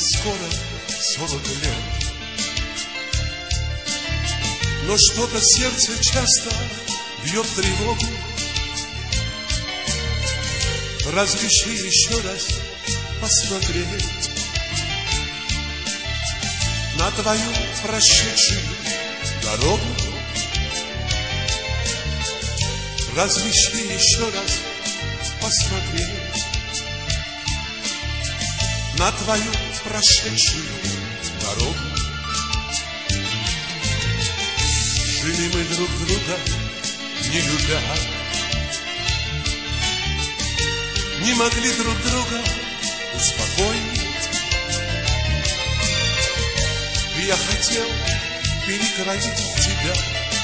скоро 40 лет. Но что-то сердце часто бьет тревогу. Разреши еще раз посмотреть на твою прошедшую дорогу. Разреши еще раз посмотреть на твою прошедшую дорогу. Жили мы друг друга не любя, не могли друг друга успокоить. Я хотел перекроить тебя,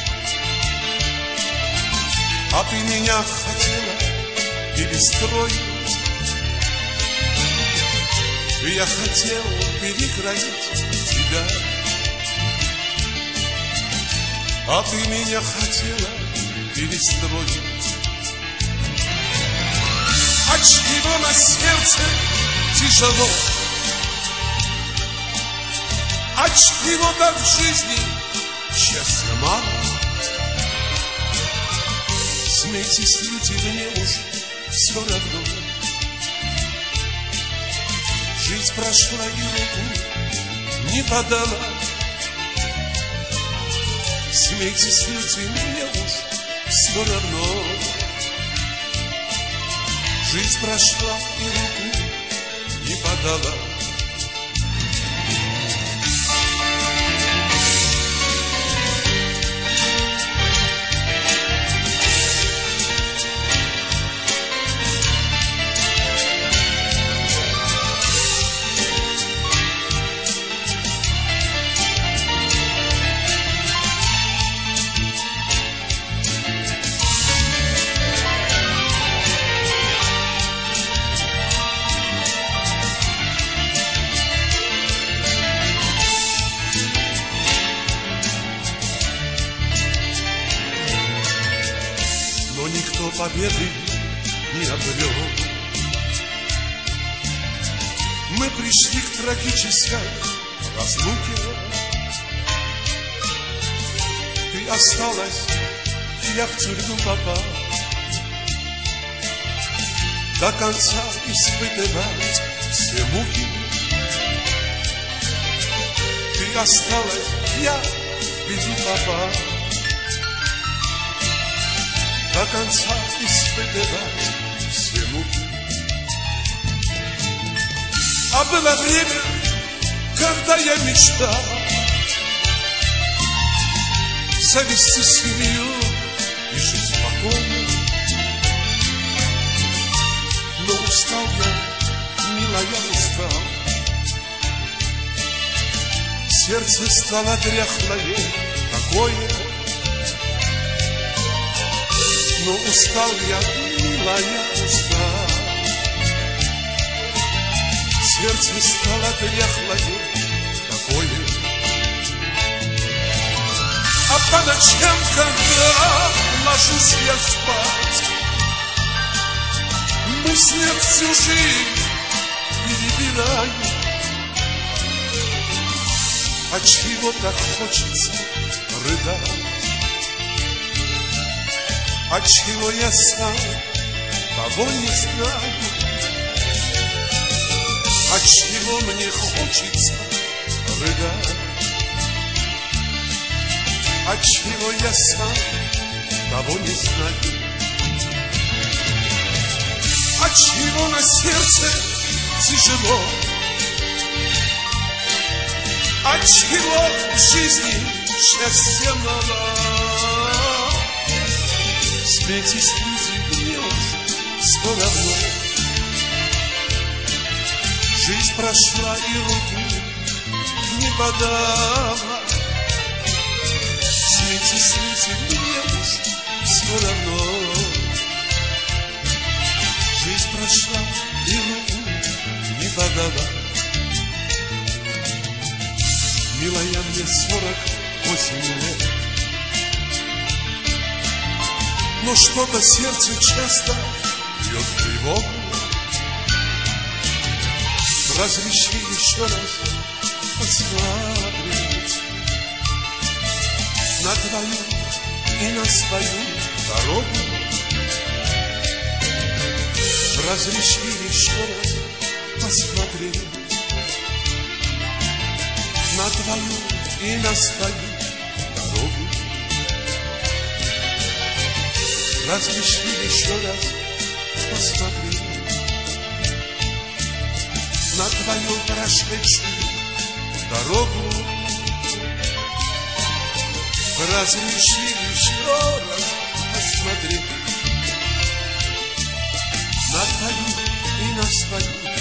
а ты меня хотела перестроить. Я хотел перекроить тебя, а ты меня хотела перестроить. Отчего на сердце тяжело? Отчего-то в жизни счастья мало? Смейтесь, люди, мне уж все равно. Жизнь прошла и руку не подала. Смейтесь, люди, мне уж все равно. Жизнь прошла и руку не подала. Но никто победы не обрел. Мы пришли к трагической разлуке. Ты осталась, я в тюрьму попал. До конца испытывать все муки. Ты осталась, я в беду попал. До конца испытывать все муки. А было время, когда я мечтал завести семью и жить спокойно. Но устал я, милая, устал. Сердце стало дряхлое, такое. Но устал я, милая, устал. Сердце стало дряхлое, такое. А по ночам, когда ложусь я спать, мысли всю жизнь перебираю. Отчего так хочется рыдать? Отчего я сам того не знаю? Отчего мне хочется рыдать? Отчего я сам того не знаю? Отчего на сердце тяжело? Отчего в жизни счастья мало? Смейтесь, люди, мне уж все равно. Жизнь прошла и руку не подала. Смейтесь, люди, мне уж все равно. Жизнь прошла и руку не подала. Милая, мне 48 лет. Но что-то сердце часто бьет тревогу. Разреши еще раз посмотреть на твою и на свою дорогу. Разреши еще раз посмотреть на твою и на свою дорогу. Разреши еще раз посмотреть на твою прошедшую дорогу. Разреши еще раз посмотреть на твою и на свою